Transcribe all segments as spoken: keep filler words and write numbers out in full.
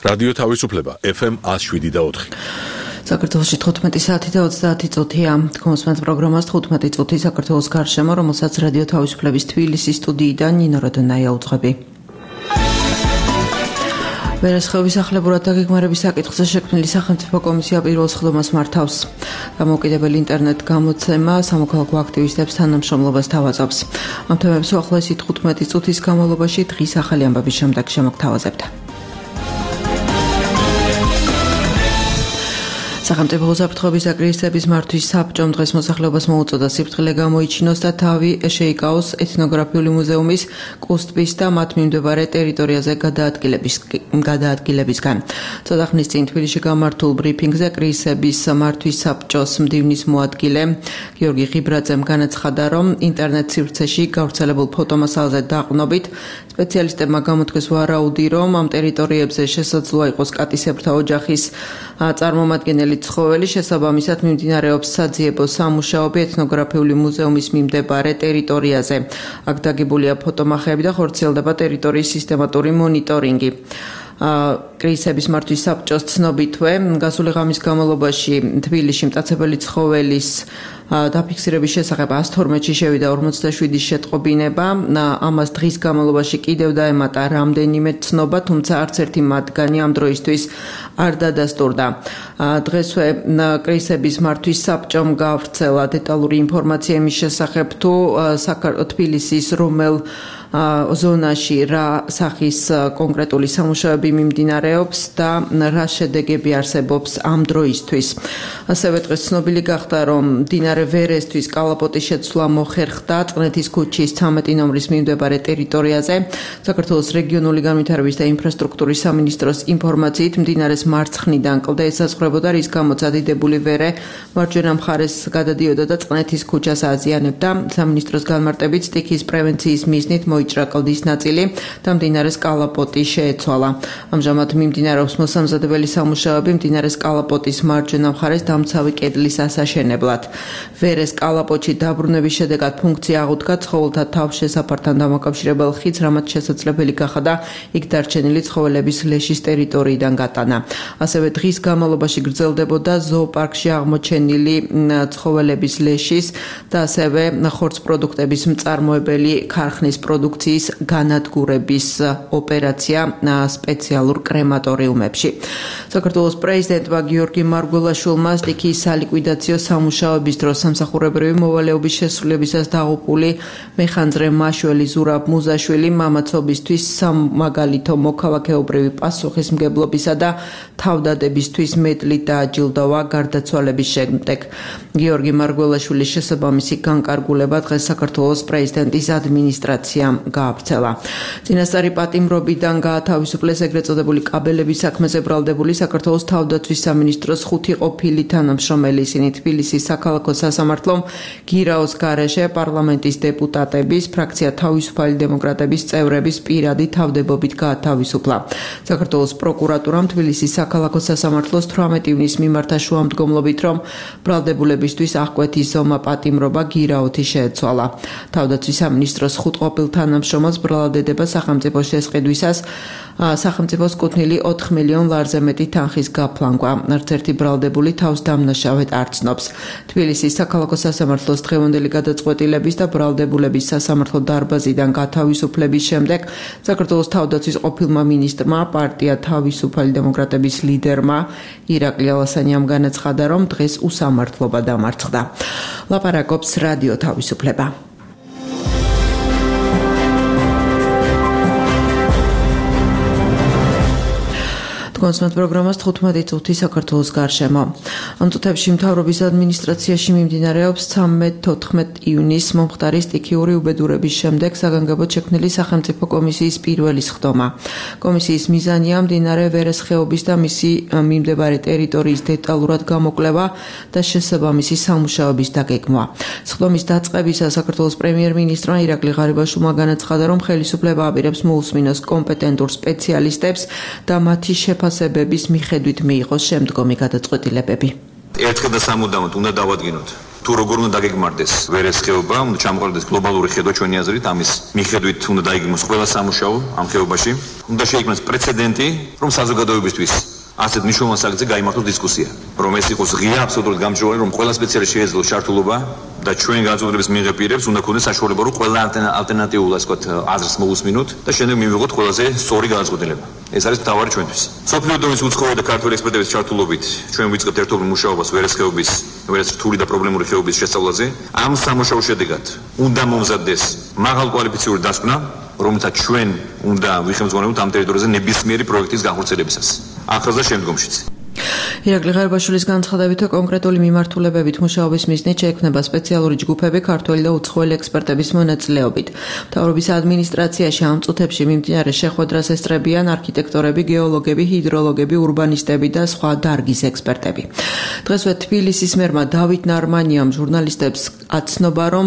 რადიო თავისუფლება ეფ ემ one oh seven და four. საქართველოში თხუთმეტი საათი და ოცდაათი წუთია. Თქვენს პროგრამას თხუთმეტი წუთი საქართველოს გარშემო, რომელსაც რადიო თავისუფლების თბილისის სტუდიიდან ნინო როდონაია უძღვები. ვერასხეობის ახლებურად დაგეგმარების საკითხზე შექმნილი სახელმწიფო კომისია პირველ სხდომას მართავს. დამოუკიდებელი ინტერნეტ გამოცემა სამოქალაქო აქტივისტებს თანამშრომლობას თავაზობს. ამ თემებს უახლოესი თხუთმეტი წუთის განმავლობაში დღის ახალი ამბების შემდეგ შემოგთავაზებთ. სახელმწიფო უსაფრთხოების და კრიზისების მართვის საბჭომ დღეს მოსახლეობას მოუწოდა სიფრთხილე გამოიჩინოს და თავი შეიკავოს ეთნოგრაფიული მუზეუმის კუსტბის და მათ მიმდებარე ტერიტორიაზე გადაადგილებისგან. ცოტა ხნის წინ თბილისში გამართულ ბრიფინგზე კრიზისების მართვის საბჭოს მდივნის მოადგილე გიორგი ღიბრაძემ განაცხადა, რომ ინტერნეტ სივრცეში გავრცელებულ ფოტომასალზე დაყრდნობით სპეციალისტებმა გამოთქვეს ვარაუდი, რომ ამ ტერიტორიებზე შესაძლოა იყოს კატისებრთა ოჯახის წარმომადგენელი ცხოველი, შესაბამისად მიმდინარეობს საძიებო სამუშაოები ეთნოგრაფიული მუზეუმის მიმდებარე ტერიტორიაზე. აქ დაგებულია ფოტომახეები და ხორციელდება ტერიტორიის სისტემატური მონიტორინგი. კრიზისების მართვის საბჭოს ცნობითვე გასული ღამის განმავლობაში თბილისში მტაცებელი ცხოველის დაფიქსირების შესახებ one oh twelve-ში შევიდა forty-seven შეტყობინება. ამას დღის განმავლობაში კიდევ დაემატა რამდენიმე ცნობა, თუმცა არც ერთი მათგანი ამ დროისთვის არ დადასტურდა. დღესვე კრიზისების მართვის საბჭომ გავრცელა დეტალური ინფორმაცია იმის შესახებ, თუ თბილისის რომელ ზონაში რა სახის კონკრეტული სამუშაოები მიმდინარეობს და რა შედეგები არსებობს ამ დროისთვის. ასევე დღეს ცნობილი გახდა, რომ მდინარე ვერესთვის კალაპოტის შეცვლა მოხერხდა წყნეთის ქუჩის thirteen ნომრის მიმდებარე ტერიტორიაზე. საქართველოს რეგიონული განვითარების და ინფრასტრუქტურის სამინისტროს ინფორმაციით მდინარეს მარცხნიდან კლდა ესაზღვრებოდა, რის გამოც ადიდებული ვერე მარჯვენა მხარეს გადადიოდა და წყნეთის ქუჩას აზიანებდა. სამინისტროს განმარტებით სტიქის პრევენციის მიზნით მოიჭრა კლდის ნაწილი და მდინარეს კალაპოტი შეეცვალა. ამჟამად მიმდინარეობს მოსამზადებელი სამუშაოები მდინარეს კალაპოტის მარჯვენა მხარეს დამცავი კედლის ასაშენებლად. ვერეს კალაპოტში დაბრუნების შედეგად ფუნქცია აღუდგა ცხოველთა თავშესაფართან დამაკავშირებელ ხიდს, რამაც შესაძლებელი გახადა იქ დარჩენილი ცხოველების ლეშის ტერიტორიიდან გატანა. ასევე დღის განმავლობაში გრძელდებოდა ზოოპარკში აღმოჩენილი ცხოველების ლეშის და ასევე ხორცპროდუქტების მწარმოებელი ქარხნის პროდუქციის განადგურების ოპერაცია სპეციალურ კრემატორიუმებში. საქართველოს პრეზიდენტმა გიორგი მარგველაშვილმა სტიქიის სალიკვიდაციო სამუშაოების დროს სამსახურებრივი მოვალეობის შესრულებისას დაღუპული მეხანძრე მაშველი ზურაბ მუზაშვილი მამაცობისთვის სამაგალითო მოქალაქეობრივი პასუხისმგებლობისა და თავდადებისთვის მედლით დააჯილდოვა გარდაცვალების შემდეგ. გიორგი მარგველაშვილის შესაბამისი განკარგულება დღეს საქართველოს პრეზიდენტის ადმინისტრაციამ გაავრცელა. წინასწარი პატიმრობიდან გაათავისუფლეს ეგრეთ წოდებული კაბელების საქმეზე ბრალდებული საქართველოს თავდაცვის სამინისტროს ხუთი ყოფილი თანამშრომელი. ისინი თბილისის საქალაქო სასამართლომ გირაოს გარეშე პარლამენტის დეპუტატების, ფრაქცია თავისუფალი დემოკრატების წევრების პირადი თავდებობით გაათავისუფლა. საქართველოს პროკურატურამ თბილისის საქალაქო სასამართლოს თვრამეტი ივნის მიმართა შუამდგომლობით, რომ ბრალდებულებისთვის აღკვეთის ზომა პატიმრობა გირაოთი შეეცვალა. თავდაცვის სამინისტროს ხუთ ყოფილ თანამშრომელს ბრალადედება სახელმწიფო შესყიდვისას სახელმწიფოს კუთვნილი ოთხ მილიონ ლარზე მეტი თანხის გაფლანგვა. არც ერთი ბრალდებული თავს დამნაშავედ არ ცნობს. თბილისის საქალაქო სასამართლოს დღევანდელი გადაწყვეტილების და ბრალდებულების სასამართლო დარბაზიდან გათავისუფლების შემდეგ საქართველოს თავდაცვის ყოფილმა მინისტრმა, პარტია თავისუფალი დემოკრატების ლიდერმა ირაკლი ალასანიამ განაცხადა, რომ დღეს უსამართლობა დამარცხდა. ლაპარაკობს რადიო თავისუფლება. კონსულტ პროგრამას თხუთმეტი წუთი საქართველოს გარშემო. ამ წუთებში მთავრობის ადმინისტრაციაში მიმდინარეობს თერთმეტ ივნის მომხდარი სტიქიური უბედურების შემდეგ საგანგებოდ შექმნილი სახელმწიფო კომისიის პირველი სხდომა. კომისიის მიზანია მდინარე ვერეს ხეობის და მისი მიმდებარე ტერიტორიის დეტალურად გამოკვლევა და შესაბამისი სამუშაოების დაგეგმვა. სხდომის დაწყებისას საქართველოს პრემიერ-მინისტრმა ირაკლი ღარიბაშვილმა განაცხადა, რომ ხელისუფლება აპირებს მოусმინოს კომპეტენტურ სპეციალისტებს და მათი შეფასებების მიხედვით მიიღოს შემდგომი გადაწყვეტილებები. ერთხელ და სამუდამოდ უნდა დავადგინოთ თუ როგორ უნდა დაგეგმარდეს ვერესხეობა, უნდა ჩამოყალიბდეს გლობალური ხედვა ჩვენი აზრით, ამის მიხედვით უნდა დაიგეგმოს ყველა სამუშაო ამ ხეობაში. უნდა შეიქმნას პრეცედენტი, რომ საზოგადოებისთვის ასეთ მნიშვნელოვან საკითხზე გაიმართოს დისკუსია, რომ ეს იყოს ღია აბსოლუტურად გამჭვირვალე, რომ ყველა სპეციალისტი შეეძლოს ჩართულობა და ჩვენი განწყობილების მიღების პირებს უნდა ქონდეს საშუალება, რომ ყველა ალტერნატიულ, ასე ვთქვათ, აზრს მოусმინოთ და შემდეგ მივიღოთ ყველაზე სწორი განწყობილება. ეს არის მთავარი ჩვენთვის. სოფლიო დონის უცხოური და ქართული ექსპერტების ჩართულობით ჩვენ ვიწყებთ ერთობლივ მუშაობას ვერესხეობის, ვერეს რთული და პრობლემური ხეობის შესწავლაზე. ამ სამუშაოს შედეგად უნდა მომზადდეს მაღალკვალიფიციური დასკვნა, რომელთაც ჩვენ უნდა ვიხელმძღვანელოთ ამ ტერიტორიაზე ნებისმიერი პროექტის განხორციელებისას. ახალ და შემდგომშიც. ირაკლი ღარიბაშვილის განცხადებით, კონკრეტული მიმართულებებით მუშაობის მიზნით შეექმნება სპეციალური ჯგუფები ქართველი და უცხოელი ექსპერტების მონაწილეობით. მთავრობის ადმინისტრაციაში ამ წუთებში მიმდინარე შეხვედრას ესწრებიან არქიტექტორები, გეოლოგები, ჰიდროლოგები, ურბანისტები და სხვა დარგის ექსპერტები. დღესვე თბილისის მერმა დავით ნარმანიამ ჟურნალისტებს აცნობა, რომ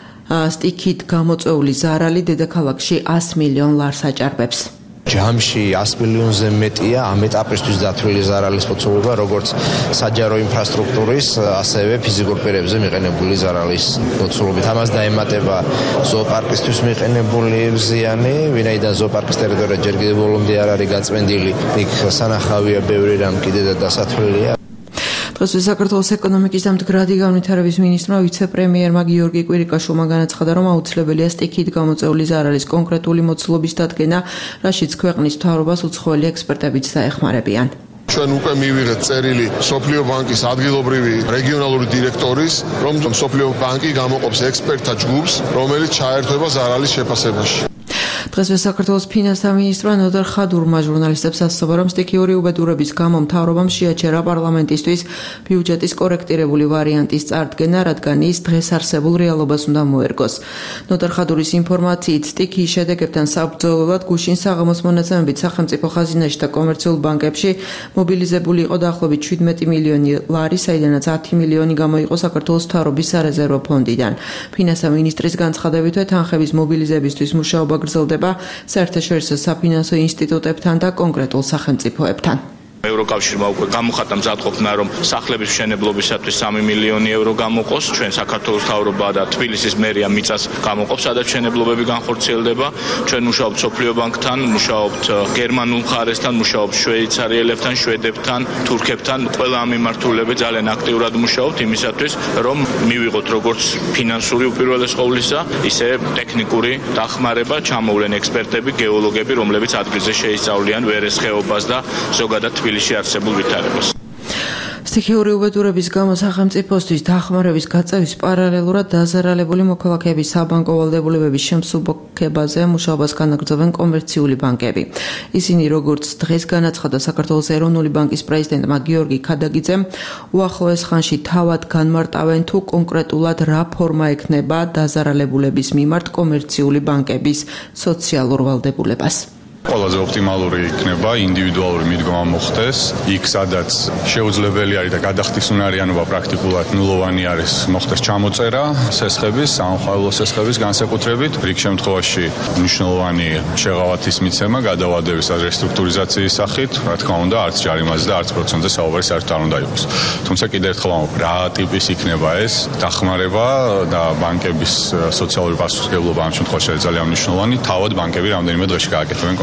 სტიქით გამოწვეული ზარალი დედაქალაქში ას მილიონ ლარს აჭარბებს. ჯამში ას მილიონზე მეტია ამ ეტაპისთვის დათვლილი ზარალის მოცულობა, როგორც საჯარო ინფრასტრუქტურის, ასევე ფიზიკურ პირებზე მიყენებული ზარალის მოცულობით. ამას დაემატება ზოოპარკისთვის მიყენებული ზიანი, ვინაიდან ზოოპარკის ტერიტორია ჯერ კიდევ ბოლომდე არ არის გაწმენდილი, იქ სანახავია ბევრი რამ კიდე და დასათვლილია. დღესვე საქართველოს ეკონომიკის და მდგრადი განვითარების მინისტრმა ვიცე-პრემიერმა გიორგი კვირიკაშვილმა განაცხადა, რომ აუცილებელია სტიქით გამოწვეული ზარალის კონკრეტული მოცულობის დადგენა, რაშიც ქვეყნის მთავრობას უცხოელი ექსპერტებიც დაეხმარებიან. ჩვენ უკვე მივიღეთ წერილი სოფლიო ბანკის ადგილობრივი რეგიონალური დირექტორის, რომ სოფლიო ბანკი გამოყოფს ექსპერტთა ჯგუფს, რომელიც ჩაერთვება ზარალის შეფასებაში. დღესვე საქართველოს ფინანსთა მინისტრმა ნოდარ ხადურმა ჟურნალისტებს ასწავლა, რომ სტიქიური უბედურების გამო მთავრობამ შეაჩერა პარლამენტისთვის ბიუჯეტის კორექტირებული ვარიანტის წარდგენა, რადგან ის დღეს არსებულ რეალობას უნდა მოერგოს. ნოდარ ხადურის ინფორმაციით, სტიქიის შედეგებთან საბრძოლველად გუშინ საღამოს მონაცემებით სახელმწიფო ხაზინაში და კომერციულ ბანკებში მობილიზებული იყო დაახლოებით შვიდმეტი მილიონი ლარი, საიდანაც ათი მილიონი გამოიყო საქართველოს მთავრობის სარეზერვო ფონდიდან. ფინანსთა მინისტრის განცხადებით, თანხების მობილიზებისთვის მუშაობა გრძელდება საერთაშორისო საფინანსო ინსტიტუტებთან და კონკრეტულ სახელმწიფოებთან. ევროკავშირმა უკვე გამოხატა მზადყოფნა, რომ სახლების მშენებლობისათვის სამი მილიონი euро გამოყოს. ჩვენ საქართველოს მთავრობა და თბილისის მერია მიწას გამოყოფს, სადაც მშენებლობები განხორციელდება. ჩვენ მუშაობთ სოფლიო ბანკთან, მუშაობთ გერმანულ მხარესთან, მუშაობთ შვეიცარიელებთან, შვედებთან, თურქებთან. ყველა ამ მიმართულებით ძალიან აქტიურად მუშაობთ იმისათვის, რომ მივიღოთ როგორც ფინანსური უპირველეს ყოვლისა, ისე ტექნიკური დახმარება, ჩამოვლენ ექსპერტები, გეოლოგები, რომლებიც ადგილზე შეისწავლიან ვერესხეობას და ზოგადად თბილისში არსებულ ვითარებას. სტიქიური უბედურების გამო სახელმწიფოსთვის დახმარების გაწევის პარალელურად დაზარალებული მოქალაქეების საბანკო ვალდებულებების შემსუბუქებაზე მუშაობას განაგრძობენ კომერციული ბანკები. ისინი, როგორც დღეს განაცხადა საქართველოს ეროვნული ბანკის პრეზიდენტმა გიორგი ქადაგიძემ, უახლოეს ხანში თავად განმარტავენ, თუ კონკრეტულად რა ფორმა ექნება დაზარალებულების მიმართ კომერციული ბანკების სოციალურ ვალდებულებას. ყველაზე ოპტიმალური იქნება ინდივიდუალური მიდგომა მოხდეს, იქ სადაც შეუძლებელი არის და გადახდისუნარიანობა პრაქტიკულად ნულოვანი არის, მოხდეს ჩამოწერა სესხების, სამხალხო სესხების განსაკუთრებით, რიგ შემთხვევაში მნიშვნელოვანი შეღავათის მიცემა გადავადების და რესტრუქტურიზაციის სახით, რა თქმა უნდა, არც ჯარიმაზე და არც პროცენტზე საუბარი საერთოდ არ უნდა იყოს. თუმცა კიდევ ერთხელ ვამბობ, რა ტიპის იქნება ეს დახმარება და ბანკების სოციალური პასუხისმგებლობა ამ შემთხვევაში არის ძალიან მნიშვნელოვანი. თავად ბანკები რამდენიმე დღეში გააკეთებენ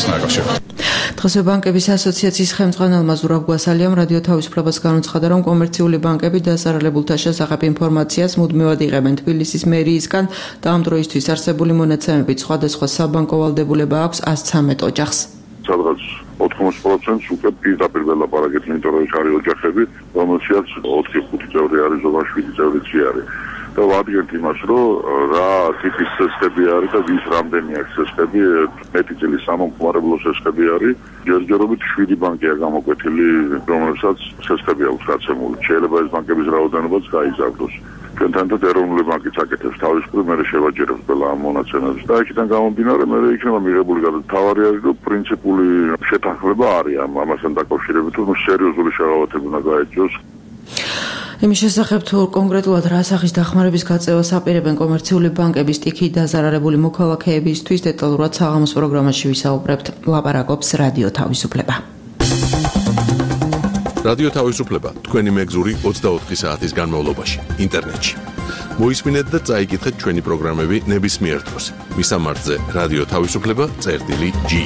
დღესვე ბანკების ასოციაციის ხელმძღვანელმა ზურაბ გვასალიამ რადიო თავისუფლებას განუცხადა, რომ კომერციული ბანკები დასარალებულთა შესახებ ინფორმაციას მუდმივად იღებენ თბილისის მერიისგან და ამ დროისთვის არსებული მონაცემებით სხვადასხვა საბანკო ვალდებულება აქვს ას ცამეტ ოჯახს. სადღაც ოთხმოცი პროცენტს უკვე პირდაპირ ველაპარაკეთ, იმიტომ რომ არის ოჯახები, რომელშიც ოთხი ხუთი წევრი არის, ზოგადად შვიდი წევრიც არის. და ვადგენთ იმას, რომ რა ტიპის სესხები არის და ვის რამდენი აქვს სესხები, მეტი წილის სამომხმარებლო სესხები არის. ჯერჯერობით შვიდი ბანკია გამოკვეთილი, რომელსაც სესხები აქვს გაცემული. შეიძლება ეს ბანკების რაოდენობაც გაიზარდოს. ჩვენთან და ეროვნული ბანკიც აკეთებს თავისუფლად, მე შევაჯერებს ყველა ამ მონაცემებს და იქიდან გამომდინარე მე იქნება მიღებული გადაწყვეტილება. თავარი არის, რომ პრინციპული შეთანხმება არის ამასთან დაკავშირებით, რომ სერიოზული შეღავათები უნდა გაეჭოს. იმის შესახებ, თუ კონკრეტულად რა სახის დახმარების გაწევას აპირებენ კომერციული ბანკების სტიქით დაზარალებული მოქალაქეებისთვის, დეტალურად საღამოს პროგრამაში ვისაუბრებთ. ლაპარაკობს რადიო თავისუფლება. რადიო თავისუფლება თქვენი მეგზური ოცდაოთხი საათის განმავლობაში ინტერნეტში. მოისმინეთ და წაიკითხეთ ჩვენი პროგრამები ნებისმიერ დროს. მისამართზე რადიო თავისუფლება წერტილი ჯი.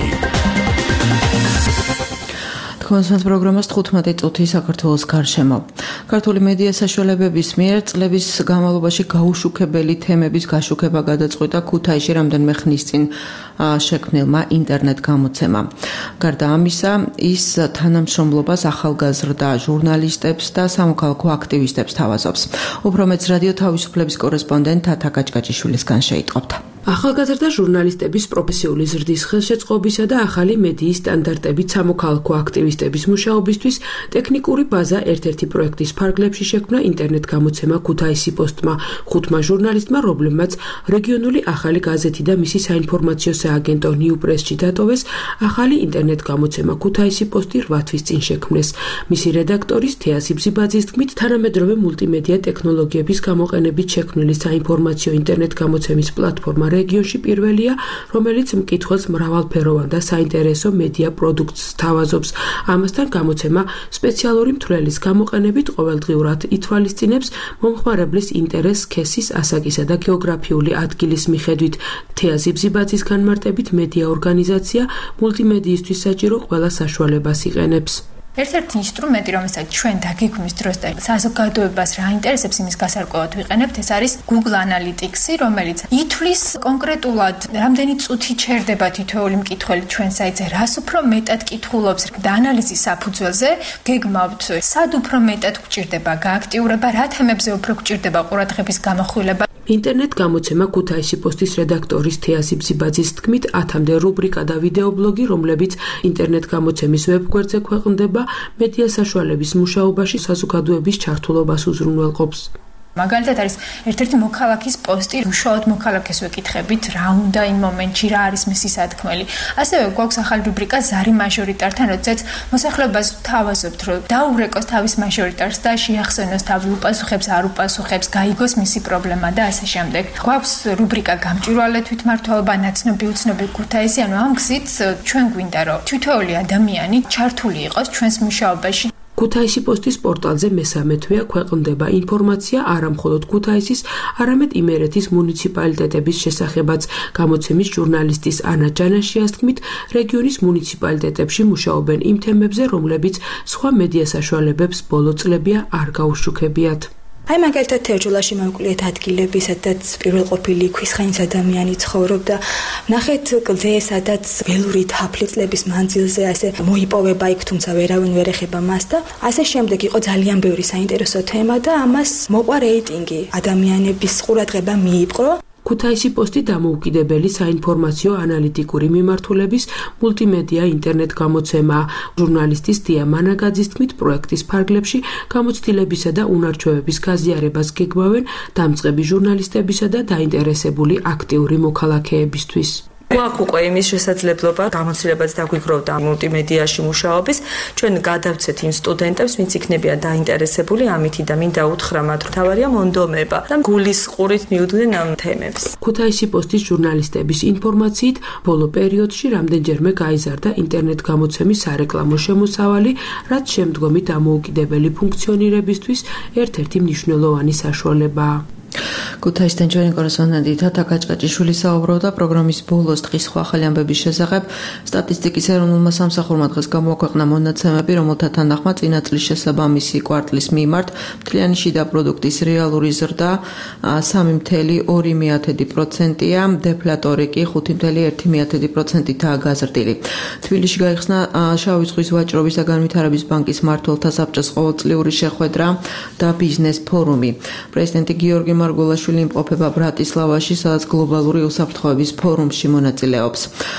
კონსერვატ პროგრამას თხუთმეტი წუთი საქართველოს გარშემო. ქართული მედია საშუალებების მიერ წლების განმავლობაში გაუშუქებელი თემების გაშუქება გადაწყვიტა ქუთაისში რამდენიმე ხნის წინ შექმნილმა ინტერნეტ გამოცემამ. გარდა ამისა, ის თანამშრომლობას ახალგაზრდა ჟურნალისტებს და სამოქალაქო აქტივისტებს თავაზობს. უფრო მეტს რადიო თავისუფლების კორესპონდენტ თათა კაჭკაჭიშვილისგან შეიტყობთ. ახალგაზრდა ჟურნალისტების პროფესიული ზრდის ხელშეწყობისა და ახალი მედიის სტანდარტებით სამოქალაქო აქტივისტების მუშაობისთვის ტექნიკური ბაზა ერთ-ერთი პროექტის ფარგლებში შექმნა ინტერნეტ გამოცემა ქუთაისი პოსტმა, ხუთმა ჟურნალისტმა, რომლებმაც რეგიონული ახალი გაზეთი და მისი საინფორმაციო სააგენტო ნიუპრესში დატოვეს ახალი ინტერნეტ გამოცემა ქუთაისი პოსტი რვა თვის წინ შექმნეს. მისი რედაქტორის თეა სიბზიბაძის თქმით, თანამედროვე მულტიმედია ტექნოლოგიების გამოყენებით შექმნილი საინფორმაციო ინტერნეტ გამოცემის პლატფორმა რეგიონში პირველია, რომელიც მკითხველს მრავალფეროვან და საინტერესო მედია პროდუქტს თავაზობს. ამასთან გამოცემა სპეციალური მთვრელის გამოყენებით ყოველდღიურად ითვალისწინებს მომხმარებლის ინტერესს სქესის, ასაკისა და გეოგრაფიული ადგილის მიხედვით. თეა სიბზიბაძის განმარტებით მედია ორგანიზაცია მულტიმედიისთვის საჭირო ყველა საშუალებას იყენებს. ერთ-ერთი ინსტრუმენტი, რომელსაც ჩვენ დაგეგმვის დროს და საზოგადოებას რა ინტერესებს იმის გასარკვევად ვიყენებთ, ეს არის Google Analytics-ი, რომელიც ითვლის კონკრეტულად რამდენი წუთი ჩერდება თითოეული მკითხველი ჩვენ საიტზე, რას უფრო მეტად კითხულობს და ანალიზის საფუძველზე გეგმავთ, სად უფრო მეტად გვჭირდება გააქტიურება, რა თემებზე უფრო გვჭირდება ყურადღების გამახვილება. ინტერნეტ გამოცემა ქუთაისი პოსტის რედაქტორის თეა სიბზიბაძის თქმით, ათამდე რუბრიკა და ვიდეობლოგი, რომლებიც ინტერნეტ გამოცემის ვებგვერდზე ქვეყნდება, მედია საშუალების მუშაობაში საზოგადოების ჩართულობას უზრუნველყოფს. მაგალითად არის ერთ-ერთი მოქალაქის პოსტი, უშუალოდ მოქალაქეს ვეკითხებით, რა უნდა იმ მომენტში, რა არის მისი სათქმელი. ასევე გვაქვს ახალი რუბრიკა ზარი მაჟორიტართან, როდესაც მოსახლეობას ვთავაზობთ, რომ დაურეკოს თავის მაჟორიტარს და შეახსენოს თავი, უპასუხებს, არ უპასუხებს, გაიგოს მისი პრობლემა და ასე შემდეგ. გვაქვს რუბრიკა გამჭვირვალე თვითმმართველობა, ნაცნობი უცნობი ქუთაისი, ანუ ამ გზით ჩვენ გვინდა, რომ თითოეული ადამიანი ჩართული იყოს ჩვენს მუშაობაში. ქუთაისი პოსტის პორტალზე მესამე თვეა ქვეყნდება ინფორმაცია არა მხოლოდ ქუთაისის, არამედ იმერეთის მუნიციპალიტეტების შესახებაც. გამოცემის ჟურნალისტის ანა ჯანაშიას თქმით, რეგიონის მუნიციპალიტეტებში მუშაობენ იმ თემებზე, რომლებიც სხვა მედია საშუალებებს ბოლო წლებია არ გაუშუქებიათ. აი მაგალითად თერჯოლაში მოვკვლიეთ ადგილები, სადაც პირველყოფილი ქვისხანის ადამიანი ცხოვრობდა. ნახეთ გზე, სადაც ველური თაფლი წლების მანძილზე ასე მოიპოვება იქ, თუმცა ვერავინ ვერ ეხება მას და ასე შემდეგ. იყო ძალიან ბევრი საინტერესო თემა და ამას მოყვა რეიტინგი. ადამიანების ყურადღება მიიპყრო. ქუთაისი პოსტი დამოუკიდებელი საინფორმაციო ანალიტიკური მიმართულების მულტიმედია ინტერნეტ გამოცემაა. ჟურნალისტის თეა მანაგაძის თქმით, პროექტის ფარგლებში გამოცდილებისა და უნარჩვევების გაზიარებას გეგმავენ დამწყები ჟურნალისტებისა და დაინტერესებული აქტიური მოქალაქეებისთვის. გვაქვს უკვე იმის შესაძლებლობა გამოცდილებაც დაგვიგროვდა მულტიმედიაში მუშაობის. ჩვენ გადავცეთ იმ სტუდენტებს, ვინც იქნებიან დაინტერესებული ამით და მინდა უთხრა მათ, რომ თავარია მონდომება და გულის ყურით მიუდგნენ ამ თემებს. ქუთაისი პოსტის ჟურნალისტების ინფორმაციით, ბოლო პერიოდში რამდენჯერმე გაიზარდა ინტერნეტ გამოცემის სარეკლამო შემოსავალი, რაც შემდგომი დამოუკიდებელი ფუნქციონირებისთვის ერთ-ერთი მნიშვნელოვანი საშუალებაა. ქუთაისთან ჩვენი კორესპონდენტი თათა კაჭკაჭიშვილი საუბრობდა პროგრამის ბოლოს დღის სხვა ახალი ამბების შესახებ. სტატისტიკის ეროვნულმა სამსახურმა დღეს გამოაქვეყნა მონაცემები, რომელთა თანახმად წინა წლის შესაბამისი კვარტლის მიმართ მთლიანი შიდა პროდუქტის რეალური ზრდა სამი ფاصლე ორი პროცენტია, დეფლატორი კი ხუთი ფاصლე ერთი პროცენტითაა გაზრდილი. თბილისში გაიხსნა შავი ზღვის ვაჭრობის და განვითარების ბანკის მმართველთა საბჭოს ყოველწლიური შეხვედრა და ბიზნეს ფორუმი. პრეზიდენტი გიორგი მარგულაშვილი იმყოფება ბრატისლავაში, სადაც გლობალური უსაფრთხოების ფორუმში მონაწილეობს.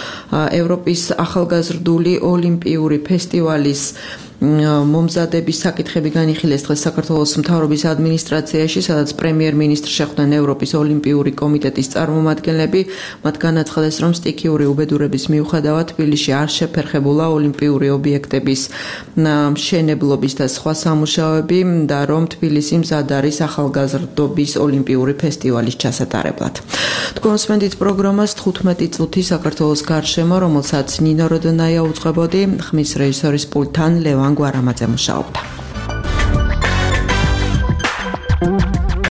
ევროპის ახალგაზრდული ოლიმპიური ფესტივალის მომზადების საკითხები განიხილეს დღეს საქართველოს მთავრობის ადმინისტრაციაში, სადაც პრემიერ-მინისტრს შეხვდნენ ევროპის ოლიმპიური კომიტეტის წარმომადგენლები. მათ განაცხადეს, რომ სტიქიური უბედურების მიუხედავად თბილისში არ შეფერხებულა ოლიმპიური ობიექტების მშენებლობის და სხვა სამუშაოები და რომ თბილისი მზად არის ახალგაზრდობის ოლიმპიური ფესტივალის ჩასატარებლად. თქვენ სმენდით პროგრამას თხუთმეტი წუთი საქართველოს გარშემო, რომელსაც ნინო როდონაია უძღვებოდი, ხმის რეჟისორის პულტთან ლევან ვანგ გვარამაძე მუშაობდა.